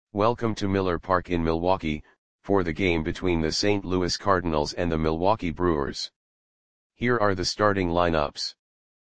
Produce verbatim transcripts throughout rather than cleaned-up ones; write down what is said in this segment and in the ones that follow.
Welcome to Miller Park in Milwaukee, for the game between the Saint Louis Cardinals and the Milwaukee Brewers. Here are the starting lineups.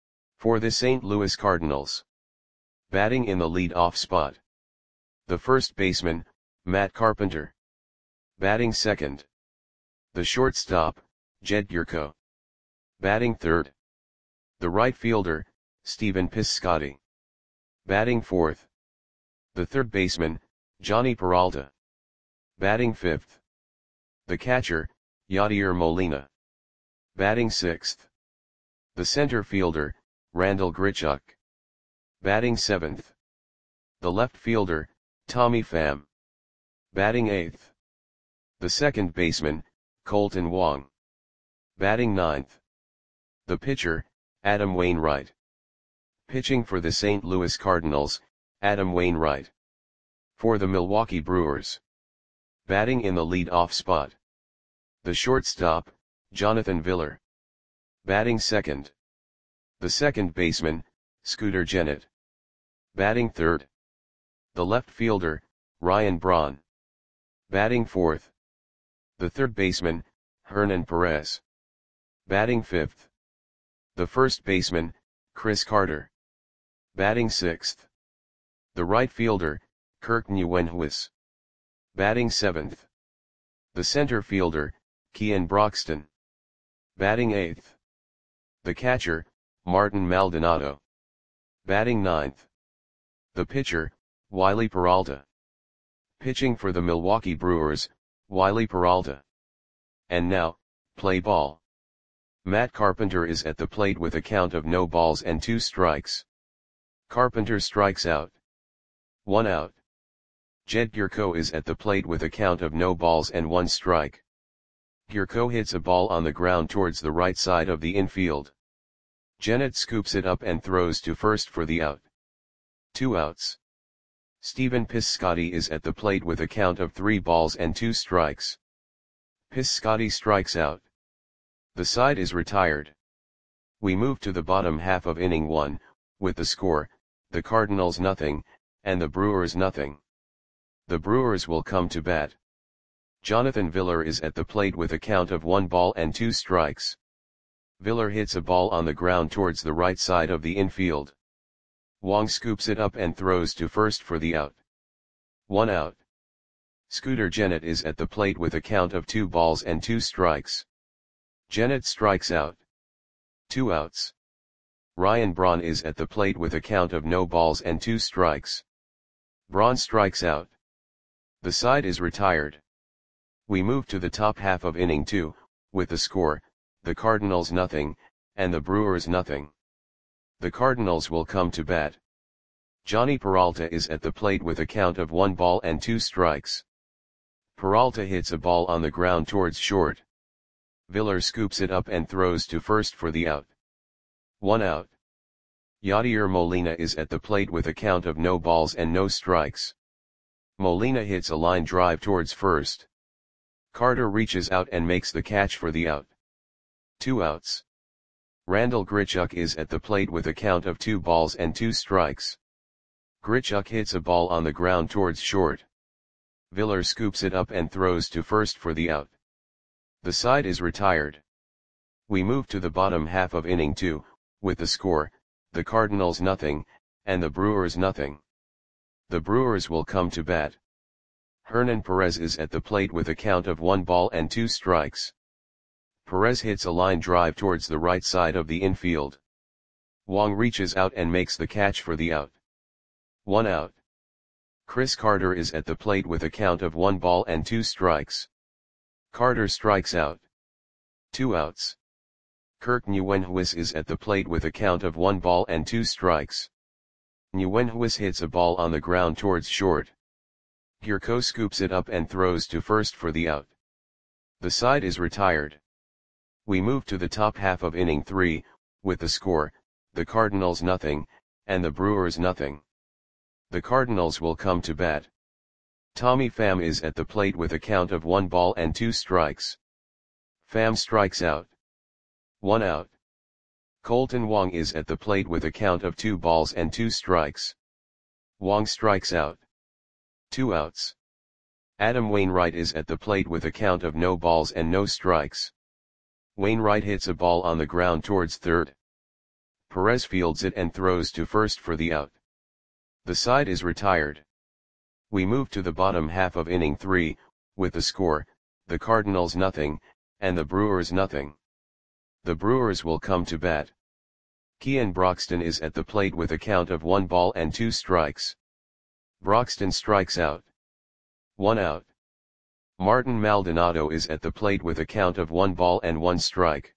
For the Saint Louis Cardinals. Batting in the lead-off spot. The first baseman, Matt Carpenter. Batting second. The shortstop, Jed Gyorko. Batting third. The right fielder, Stephen Piscotty. Batting fourth. The third baseman, Johnny Peralta. Batting fifth. The catcher, Yadier Molina. Batting sixth. The center fielder, Randal Grichuk. Batting seventh. The left fielder, Tommy Pham. Batting eighth. The second baseman, Kolten Wong. Batting ninth. The pitcher, Adam Wainwright. Pitching for the Saint Louis Cardinals, Adam Wainwright. For the Milwaukee Brewers. Batting in the lead-off spot. The shortstop, Jonathan Villar. Batting second. The second baseman, Scooter Gennett. Batting third. The left fielder, Ryan Braun. Batting fourth. The third baseman, Hernan Perez. Batting fifth. The first baseman, Chris Carter. Batting sixth. The right fielder, Kirk Nieuwenhuis. Batting seventh. The center fielder, Kean Broxton. Batting eighth. The catcher, Martin Maldonado. Batting ninth. The pitcher, Wiley Peralta. Pitching for the Milwaukee Brewers, Wiley Peralta. And now, play ball. Matt Carpenter is at the plate with a count of no balls and two strikes. Carpenter strikes out. One out. Jed Gyorko is at the plate with a count of no balls and one strike. Gyorko hits a ball on the ground towards the right side of the infield. Gennett scoops it up and throws to first for the out. Two outs. Stephen Piscotty is at the plate with a count of three balls and two strikes. Piscotty strikes out. The side is retired. We move to the bottom half of inning one, with the score, the Cardinals nothing, and the Brewers nothing. The Brewers will come to bat. Jonathan Villar is at the plate with a count of one ball and two strikes. Villar hits a ball on the ground towards the right side of the infield. Wong scoops it up and throws to first for the out. One out. Scooter Gennett is at the plate with a count of two balls and two strikes. Gennett strikes out. Two outs. Ryan Braun is at the plate with a count of no balls and two strikes. Braun strikes out. The side is retired. We move to the top half of inning two, with the score, the Cardinals nothing, and the Brewers nothing. The Cardinals will come to bat. Johnny Peralta is at the plate with a count of one ball and two strikes. Peralta hits a ball on the ground towards short. Villar scoops it up and throws to first for the out. One out. Yadier Molina is at the plate with a count of no balls and no strikes. Molina hits a line drive towards first. Carter reaches out and makes the catch for the out. Two outs. Randal Grichuk is at the plate with a count of two balls and two strikes. Grichuk hits a ball on the ground towards short. Villar scoops it up and throws to first for the out. The side is retired. We move to the bottom half of inning two, with the score, the Cardinals nothing, and the Brewers nothing. The Brewers will come to bat. Hernan Perez is at the plate with a count of one ball and two strikes. Perez hits a line drive towards the right side of the infield. Wong reaches out and makes the catch for the out. One out. Chris Carter is at the plate with a count of one ball and two strikes. Carter strikes out. Two outs. Kirk Nieuwenhuis is at the plate with a count of one ball and two strikes. Nieuwenhuis hits a ball on the ground towards short. Gyorko scoops it up and throws to first for the out. The side is retired. We move to the top half of inning three, with the score, the Cardinals nothing, and the Brewers nothing. The Cardinals will come to bat. Tommy Pham is at the plate with a count of one ball and two strikes. Pham strikes out. One out. Kolten Wong is at the plate with a count of two balls and two strikes. Wong strikes out. Two outs. Adam Wainwright is at the plate with a count of no balls and no strikes. Wainwright hits a ball on the ground towards third. Perez fields it and throws to first for the out. The side is retired. We move to the bottom half of inning three, with the score, the Cardinals nothing, and the Brewers nothing. The Brewers will come to bat. Kean Broxton is at the plate with a count of one ball and two strikes. Broxton strikes out. One out. Martin Maldonado is at the plate with a count of one ball and one strike.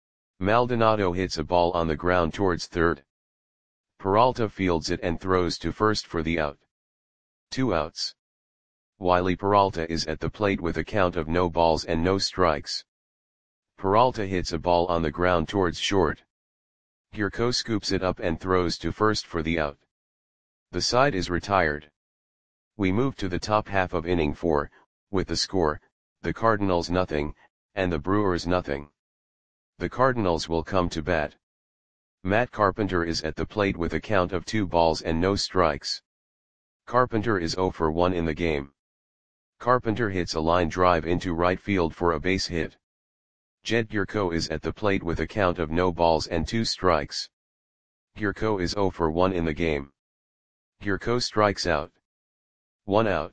Maldonado hits a ball on the ground towards third. Peralta fields it and throws to first for the out. Two outs. Wiley Peralta is at the plate with a count of no balls and no strikes. Peralta hits a ball on the ground towards short. Gurko scoops it up and throws to first for the out. The side is retired. We move to the top half of inning four, with the score, the Cardinals nothing, and the Brewers nothing. The Cardinals will come to bat. Matt Carpenter is at the plate with a count of two balls and no strikes. Carpenter is zero for one in the game. Carpenter hits a line drive into right field for a base hit. Jed Gurko is at the plate with a count of no balls and two strikes. Gurko is zero for one in the game. Gurko strikes out. One out.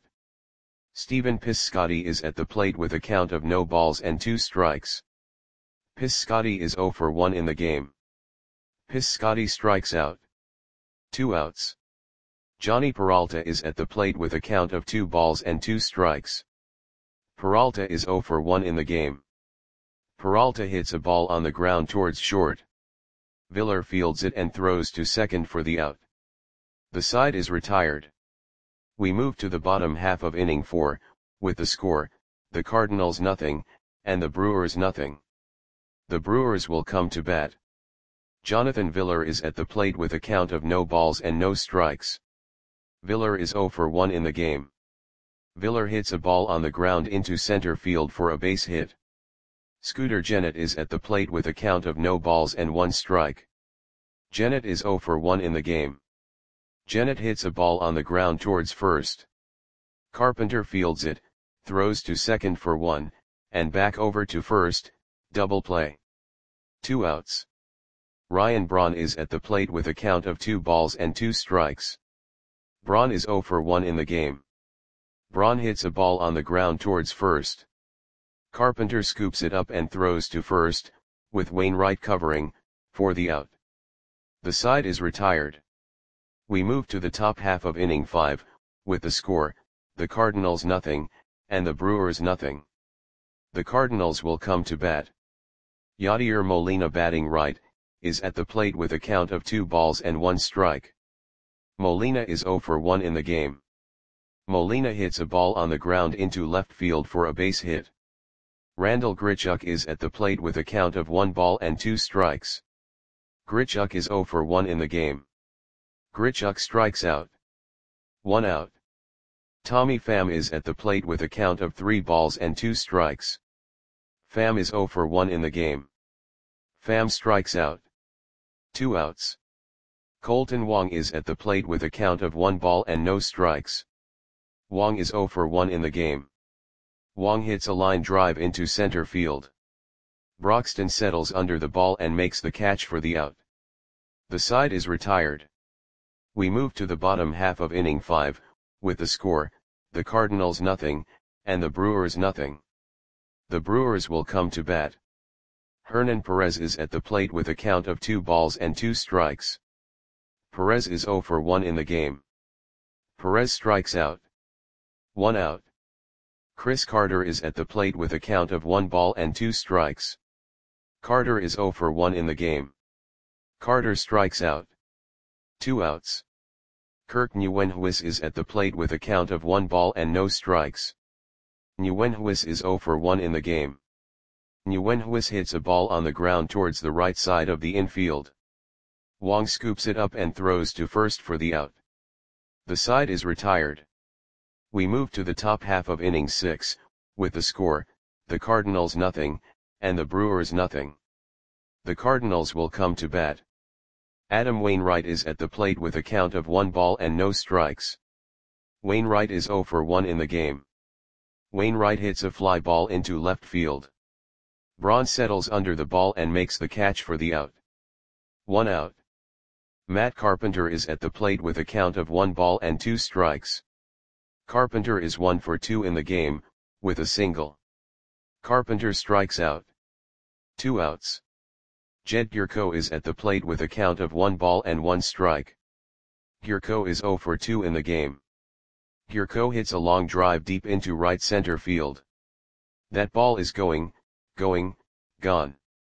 Stephen Piscotty is at the plate with a count of no balls and two strikes. Piscotty is zero for one in the game. Piscotty strikes out. Two outs. Johnny Peralta is at the plate with a count of two balls and two strikes. Peralta is zero for one in the game. Peralta hits a ball on the ground towards short. Viller fields it and throws to second for the out. The side is retired. We move to the bottom half of inning four, with the score, the Cardinals nothing, and the Brewers nothing. The Brewers will come to bat. Jonathan Viller is at the plate with a count of no balls and no strikes. Viller is zero for one in the game. Viller hits a ball on the ground into center field for a base hit. Scooter Gennett is at the plate with a count of no balls and one strike. Gennett is zero for one in the game. Gennett hits a ball on the ground towards first. Carpenter fields it, throws to second for one, and back over to first, double play. Two outs. Ryan Braun is at the plate with a count of two balls and two strikes. Braun is zero for one in the game. Braun hits a ball on the ground towards first. Carpenter scoops it up and throws to first, with Wainwright covering, for the out. The side is retired. We move to the top half of inning five, with the score, the Cardinals nothing, and the Brewers nothing. The Cardinals will come to bat. Yadier Molina batting right, is at the plate with a count of two balls and one strike. Molina is zero for one in the game. Molina hits a ball on the ground into left field for a base hit. Randall Grichuk is at the plate with a count of one ball and two strikes. Grichuk is zero for one in the game. Grichuk strikes out. One out. Tommy Pham is at the plate with a count of three balls and two strikes. Pham is zero for one in the game. Pham strikes out. Two outs. Colton Wong is at the plate with a count of one ball and no strikes. Wong is zero for one in the game. Wong hits a line drive into center field. Broxton settles under the ball and makes the catch for the out. The side is retired. We move to the bottom half of inning five, with the score, the Cardinals nothing, and the Brewers nothing. The Brewers will come to bat. Hernan Perez is at the plate with a count of two balls and two strikes. Perez is zero for one in the game. Perez strikes out. One out. Chris Carter is at the plate with a count of one ball and two strikes. Carter is zero for one in the game. Carter strikes out. Two outs. Kirk Nieuwenhuis is at the plate with a count of one ball and no strikes. Nieuwenhuis is zero for one in the game. Nieuwenhuis hits a ball on the ground towards the right side of the infield. Wong scoops it up and throws to first for the out. The side is retired. We move to the top half of inning six, with the score, the Cardinals nothing, and the Brewers nothing. The Cardinals will come to bat. Adam Wainwright is at the plate with a count of one ball and no strikes. Wainwright is zero for one in the game. Wainwright hits a fly ball into left field. Braun settles under the ball and makes the catch for the out. One out. Matt Carpenter is at the plate with a count of one ball and two strikes. Carpenter is one for two in the game, with a single. Carpenter strikes out. Two outs. Jed Gyorko is at the plate with a count of one ball and one strike. Gyorko is zero for two in the game. Gyorko hits a long drive deep into right center field. That ball is going, going, gone.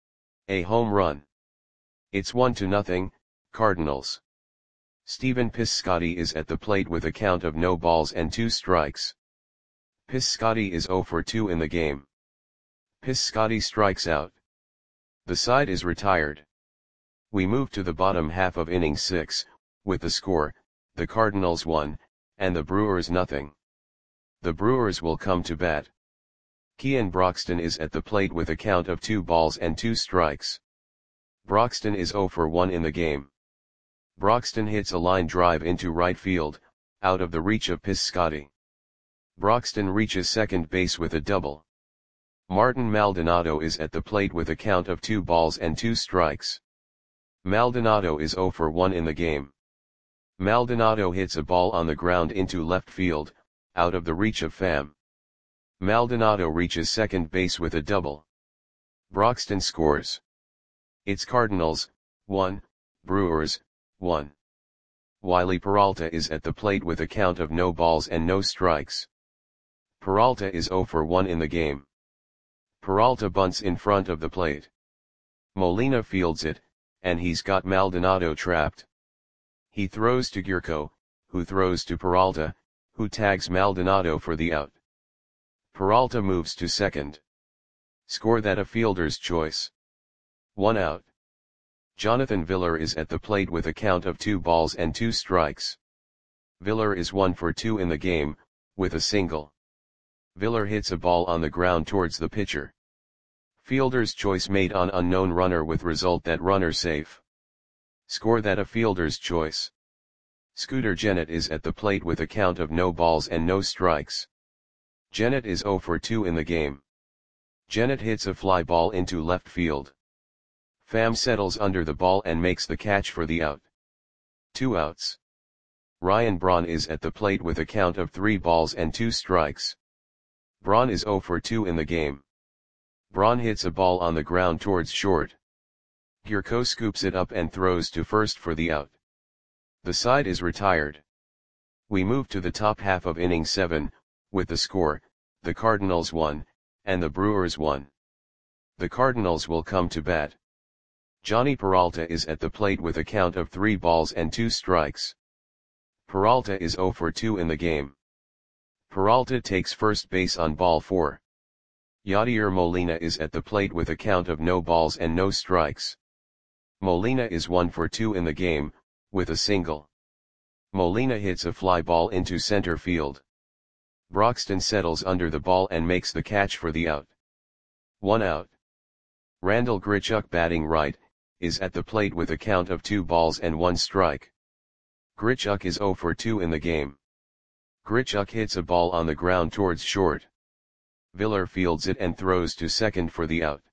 A home run. It's one to nothing, Cardinals. Stephen Piscotty is at the plate with a count of no balls and two strikes. Piscotty is zero for two in the game. Piscotty strikes out. The side is retired. We move to the bottom half of inning six, with the score, the Cardinals one, and the Brewers nothing. The Brewers will come to bat. Kean Broxton is at the plate with a count of two balls and two strikes. Broxton is zero for one in the game. Broxton hits a line drive into right field, out of the reach of Piscotty. Broxton reaches second base with a double. Martin Maldonado is at the plate with a count of two balls and two strikes. Maldonado is zero for one in the game. Maldonado hits a ball on the ground into left field, out of the reach of Pham. Maldonado reaches second base with a double. Broxton scores. It's Cardinals, one, Brewers, one. Wiley Peralta is at the plate with a count of no balls and no strikes. Peralta is zero for one in the game. Peralta bunts in front of the plate. Molina fields it, and he's got Maldonado trapped. He throws to Gyorko, who throws to Peralta, who tags Maldonado for the out. Peralta moves to second. Score that a fielder's choice. One out. Jonathan Villar is at the plate with a count of two balls and two strikes. Villar is one for two in the game, with a single. Villar hits a ball on the ground towards the pitcher. Fielder's choice made on unknown runner with result that runner safe. Score that a fielder's choice. Scooter Gennett is at the plate with a count of no balls and no strikes. Gennett is zero for two in the game. Gennett hits a fly ball into left field. Pham settles under the ball and makes the catch for the out. Two outs. Ryan Braun is at the plate with a count of three balls and two strikes. Braun is zero for two in the game. Braun hits a ball on the ground towards short. Gyorko scoops it up and throws to first for the out. The side is retired. We move to the top half of inning seven, with the score, the Cardinals one, and the Brewers one. The Cardinals will come to bat. Johnny Peralta is at the plate with a count of three balls and two strikes. Peralta is zero for two in the game. Peralta takes first base on ball four. Yadier Molina is at the plate with a count of no balls and no strikes. Molina is one for two in the game, with a single. Molina hits a fly ball into center field. Broxton settles under the ball and makes the catch for the out. One out. Randall Grichuk, batting right, is at the plate with a count of two balls and one strike. Grichuk is zero for two in the game. Grichuk hits a ball on the ground towards short. Villar fields it and throws to second for the out.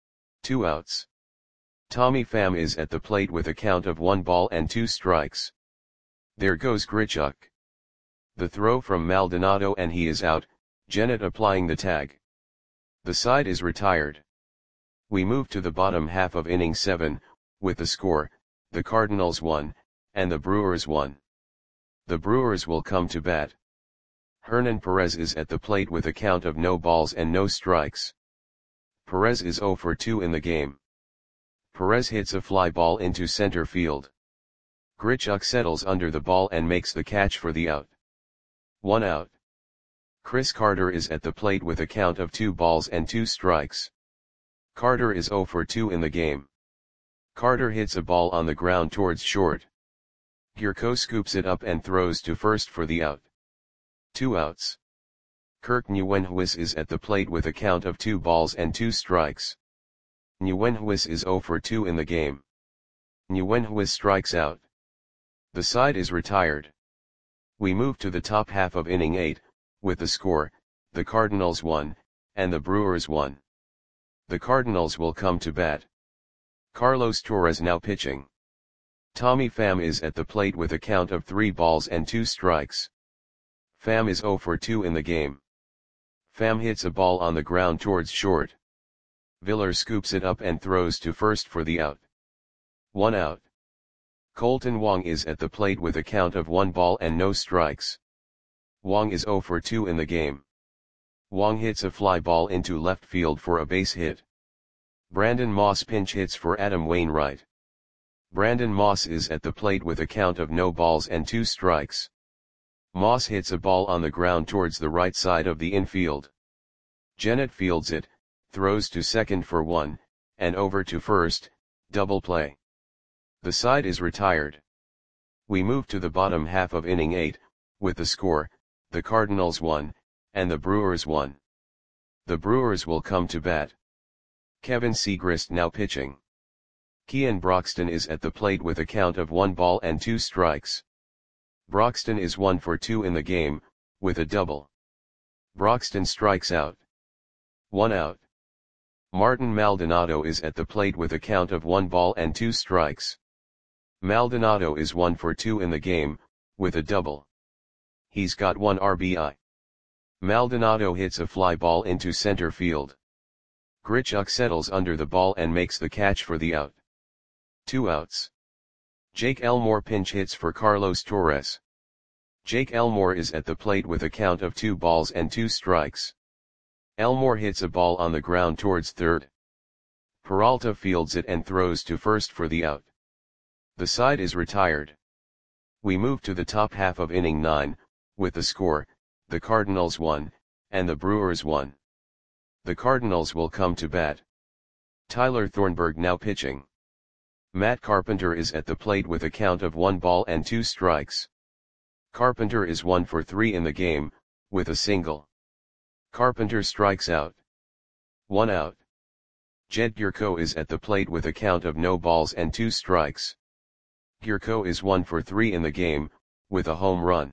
Two outs. Tommy Pham is at the plate with a count of one ball and two strikes. There goes Grichuk. The throw from Maldonado and he is out, Gennett applying the tag. The side is retired. We move to the bottom half of inning seven, with the score, the Cardinals one, and the Brewers one. The Brewers will come to bat. Hernan Perez is at the plate with a count of no balls and no strikes. Perez is zero for two in the game. Perez hits a fly ball into center field. Grichuk settles under the ball and makes the catch for the out. One out. Chris Carter is at the plate with a count of two balls and two strikes. Carter is zero for two in the game. Carter hits a ball on the ground towards short. Gyorko scoops it up and throws to first for the out. Two outs. Kirk Nieuwenhuis is at the plate with a count of two balls and two strikes. Nieuwenhuis is zero for two in the game. Nieuwenhuis strikes out. The side is retired. We move to the top half of inning eight, with the score, the Cardinals won, and the Brewers won. The Cardinals will come to bat. Carlos Torres now pitching. Tommy Pham is at the plate with a count of three balls and two strikes. Pham is oh for two in the game. Pham hits a ball on the ground towards short. Villar scoops it up and throws to first for the out. One out. Colton Wong is at the plate with a count of one ball and no strikes. Wong is oh for two in the game. Wong hits a fly ball into left field for a base hit. Brandon Moss pinch hits for Adam Wainwright. Brandon Moss is at the plate with a count of no balls and two strikes. Moss hits a ball on the ground towards the right side of the infield. Gennett fields it, throws to second for one, and over to first, double play. The side is retired. We move to the bottom half of inning eight, with the score, the Cardinals won, and the Brewers won. The Brewers will come to bat. Kevin Segrist now pitching. Kean Broxton is at the plate with a count of one ball and two strikes. Broxton is one for two in the game, with a double. Broxton strikes out. One out. Martin Maldonado is at the plate with a count of one ball and two strikes. Maldonado is one for two in the game, with a double. He's got one R B I. Maldonado hits a fly ball into center field. Grichuk settles under the ball and makes the catch for the out. Two outs. Jake Elmore pinch hits for Carlos Torres. Jake Elmore is at the plate with a count of two balls and two strikes. Elmore hits a ball on the ground towards third. Peralta fields it and throws to first for the out. The side is retired. We move to the top half of inning nine, with the score, the Cardinals won, and the Brewers won. The Cardinals will come to bat. Tyler Thornburg now pitching. Matt Carpenter is at the plate with a count of one ball and two strikes. Carpenter is one for three in the game, with a single. Carpenter strikes out. One out. Jed Gyorko is at the plate with a count of no balls and two strikes. Gyorko is one for three in the game, with a home run.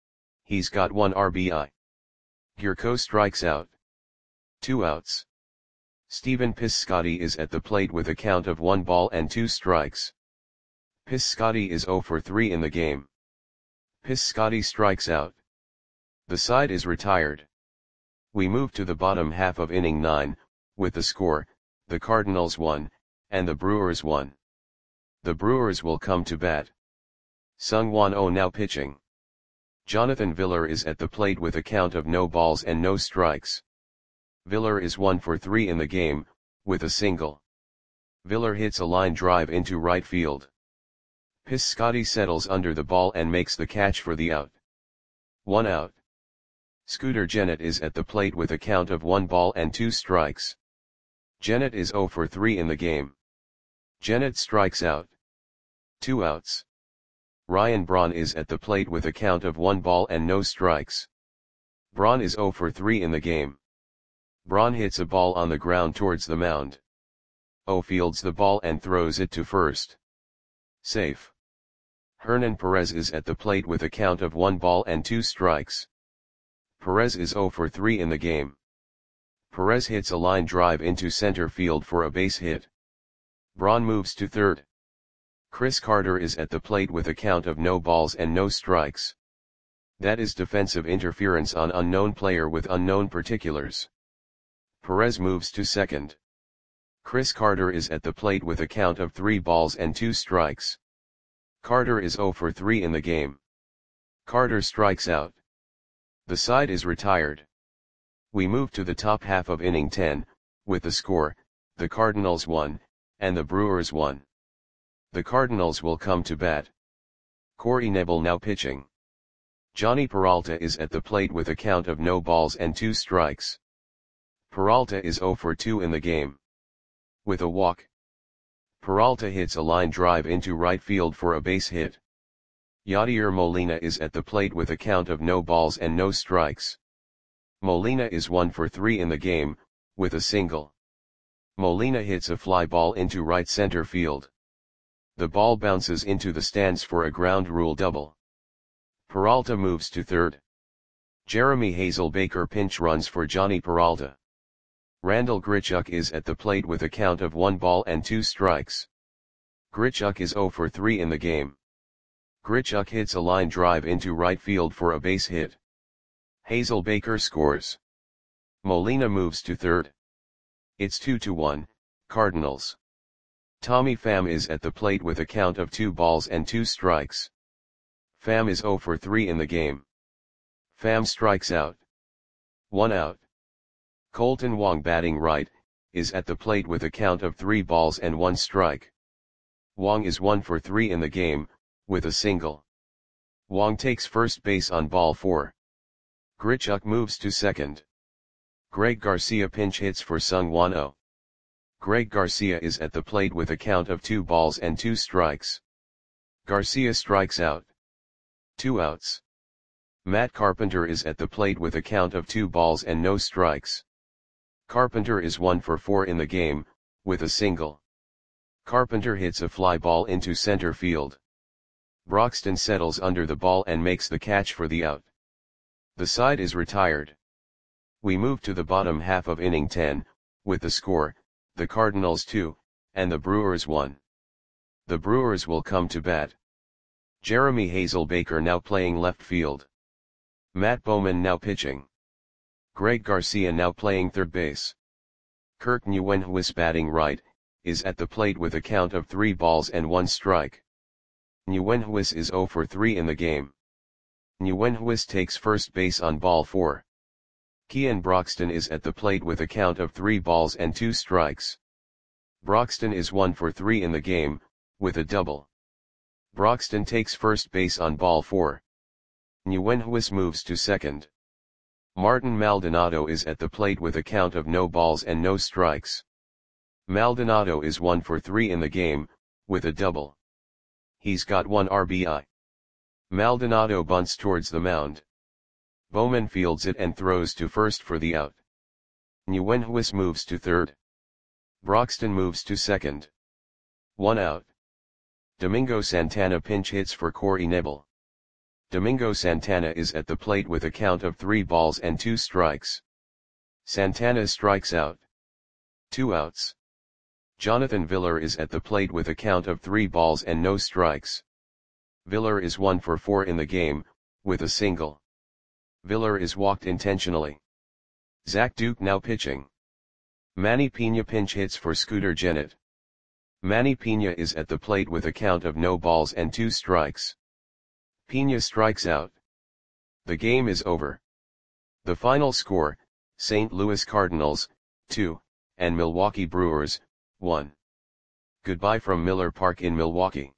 He's got one R B I. Gyorko strikes out. Two outs. Stephen Piscotty is at the plate with a count of one ball and two strikes. Piscotty is oh for three in the game. Piscotty strikes out. The side is retired. We move to the bottom half of inning nine, with the score, the Cardinals won, and the Brewers won. The Brewers will come to bat. Sung-Won Oh now pitching. Jonathan Villar is at the plate with a count of no balls and no strikes. Villar is one for three in the game, with a single. Villar hits a line drive into right field. Piscotty settles under the ball and makes the catch for the out. One out. Scooter Gennett is at the plate with a count of one ball and two strikes. Gennett is oh for three in the game. Gennett strikes out. Two outs. Ryan Braun is at the plate with a count of one ball and no strikes. Braun is oh for three in the game. Braun hits a ball on the ground towards the mound. O fields the ball and throws it to first. Safe. Hernan Perez is at the plate with a count of one ball and two strikes. Perez is oh for three in the game. Perez hits a line drive into center field for a base hit. Braun moves to third. Chris Carter is at the plate with a count of no balls and no strikes. That is defensive interference on unknown player with unknown particulars. Perez moves to second. Chris Carter is at the plate with a count of three balls and two strikes. Carter is oh for three in the game. Carter strikes out. The side is retired. We move to the top half of inning ten, with the score, the Cardinals won, and the Brewers won. The Cardinals will come to bat. Corey Knebel now pitching. Johnny Peralta is at the plate with a count of no balls and two strikes. Peralta is oh for two in the game. With a walk. Peralta hits a line drive into right field for a base hit. Yadier Molina is at the plate with a count of no balls and no strikes. Molina is one for three in the game, with a single. Molina hits a fly ball into right center field. The ball bounces into the stands for a ground rule double. Peralta moves to third. Jeremy Hazelbaker pinch runs for Johnny Peralta. Randall Grichuk is at the plate with a count of one ball and two strikes. Grichuk is zero for three in the game. Grichuk hits a line drive into right field for a base hit. Hazelbaker scores. Molina moves to third. It's two to one, Cardinals. Tommy Pham is at the plate with a count of two balls and two strikes. Pham is zero for three in the game. Pham strikes out. One out. Colton Wong, batting right, is at the plate with a count of three balls and one strike. Wong is one for three in the game, with a single. Wong takes first base on ball four. Grichuk moves to second. Greg Garcia pinch hits for Sung Won Oh. Greg Garcia is at the plate with a count of two balls and two strikes. Garcia strikes out. Two outs. Matt Carpenter is at the plate with a count of two balls and no strikes. Carpenter is one for four in the game, with a single. Carpenter hits a fly ball into center field. Broxton settles under the ball and makes the catch for the out. The side is retired. We move to the bottom half of inning ten, with the score, the Cardinals two, and the Brewers one. The Brewers will come to bat. Jeremy Hazelbaker now playing left field. Matt Bowman now pitching. Greg Garcia now playing third base. Kirk Nguyenhuis, batting right, is at the plate with a count of three balls and one strike. Nguyenhuis is zero for three in the game. Nguyenhuis takes first base on ball four. Kean Broxton is at the plate with a count of three balls and two strikes. Broxton is one for three in the game, with a double. Broxton takes first base on ball four. Nguyenhuis moves to second. Martin Maldonado is at the plate with a count of no balls and no strikes. Maldonado is one for three in the game, with a double. He's got one R B I. Maldonado bunts towards the mound. Bowman fields it and throws to first for the out. Nguyenhuis moves to third. Broxton moves to second. One out. Domingo Santana pinch hits for Corey Knebel. Domingo Santana is at the plate with a count of three balls and two strikes. Santana strikes out. Two outs. Jonathan Villar is at the plate with a count of three balls and no strikes. Villar is one for four in the game, with a single. Villar is walked intentionally. Zach Duke now pitching. Manny Pena pinch hits for Scooter Gennett. Manny Pena is at the plate with a count of no balls and two strikes. Pena strikes out. The game is over. The final score, Saint Louis Cardinals, two, and Milwaukee Brewers, one. Goodbye from Miller Park in Milwaukee.